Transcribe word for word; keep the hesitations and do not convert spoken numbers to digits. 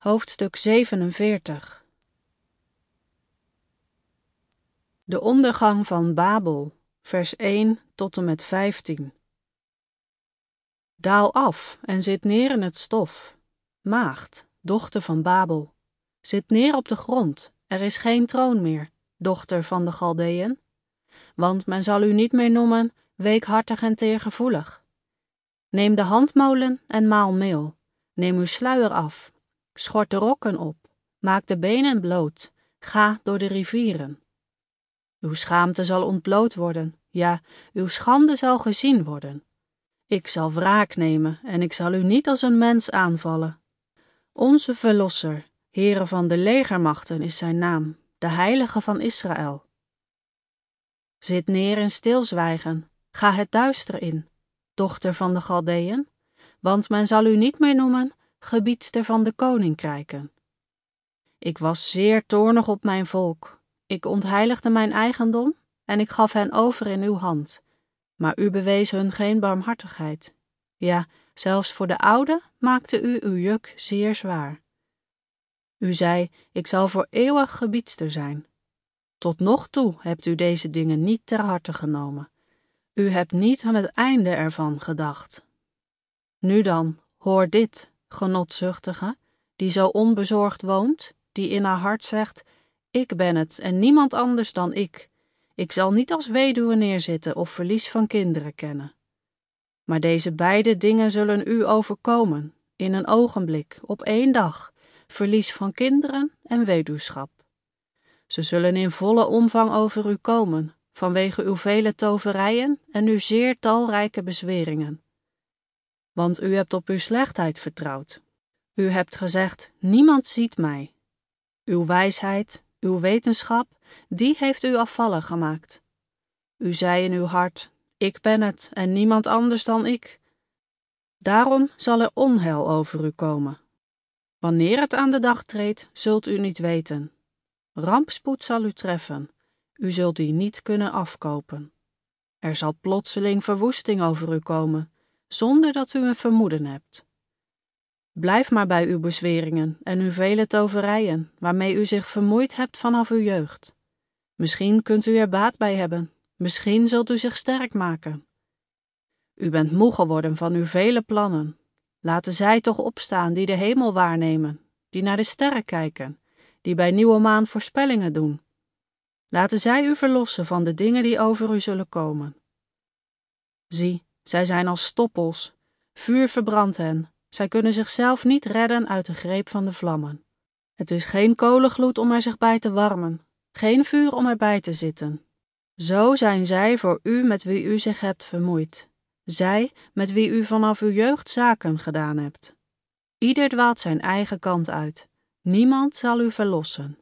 Hoofdstuk zevenenveertig. De ondergang van Babel, vers één tot en met vijftien. Daal af en zit neer in het stof. Maagd, dochter van Babel, zit neer op de grond, er is geen troon meer, dochter van de Galdeën. Want men zal u niet meer noemen weekhartig en teergevoelig. Neem de handmolen en maal meel, neem uw sluier af. Schort de rokken op, maak de benen bloot, ga door de rivieren. Uw schaamte zal ontbloot worden, ja, uw schande zal gezien worden. Ik zal wraak nemen en ik zal u niet als een mens aanvallen. Onze Verlosser, Heere van de legermachten is zijn naam, de Heilige van Israël. Zit neer in stilzwijgen, ga het duister in, dochter van de Galdeën, want men zal u niet meer noemen gebiedster van de koninkrijken. Ik was zeer toornig op mijn volk. Ik ontheiligde mijn eigendom en ik gaf hen over in uw hand. Maar u bewees hun geen barmhartigheid. Ja, zelfs voor de oude maakte u uw juk zeer zwaar. U zei, ik zal voor eeuwig gebiedster zijn. Tot nog toe hebt u deze dingen niet ter harte genomen. U hebt niet aan het einde ervan gedacht. Nu dan, hoor dit, genotzuchtige, die zo onbezorgd woont, die in haar hart zegt, ik ben het en niemand anders dan ik. Ik zal niet als weduwe neerzitten of verlies van kinderen kennen. Maar deze beide dingen zullen u overkomen, in een ogenblik, op één dag, verlies van kinderen en weduwschap. Ze zullen in volle omvang over u komen, vanwege uw vele toverijen en uw zeer talrijke bezweringen. Want u hebt op uw slechtheid vertrouwd. U hebt gezegd, niemand ziet mij. Uw wijsheid, uw wetenschap, die heeft u afvallig gemaakt. U zei in uw hart, ik ben het en niemand anders dan ik. Daarom zal er onheil over u komen. Wanneer het aan de dag treedt, zult u niet weten. Rampspoed zal u treffen, u zult die niet kunnen afkopen. Er zal plotseling verwoesting over u komen, zonder dat u een vermoeden hebt. Blijf maar bij uw bezweringen en uw vele toverijen, waarmee u zich vermoeid hebt vanaf uw jeugd. Misschien kunt u er baat bij hebben, misschien zult u zich sterk maken. U bent moe geworden van uw vele plannen. Laten zij toch opstaan die de hemel waarnemen, die naar de sterren kijken, die bij nieuwe maan voorspellingen doen. Laten zij u verlossen van de dingen die over u zullen komen. Zie, zij zijn als stoppels, vuur verbrandt hen, zij kunnen zichzelf niet redden uit de greep van de vlammen. Het is geen kolengloed om er zich bij te warmen, geen vuur om erbij te zitten. Zo zijn zij voor u met wie u zich hebt vermoeid, zij met wie u vanaf uw jeugd zaken gedaan hebt. Ieder dwaalt zijn eigen kant uit, niemand zal u verlossen.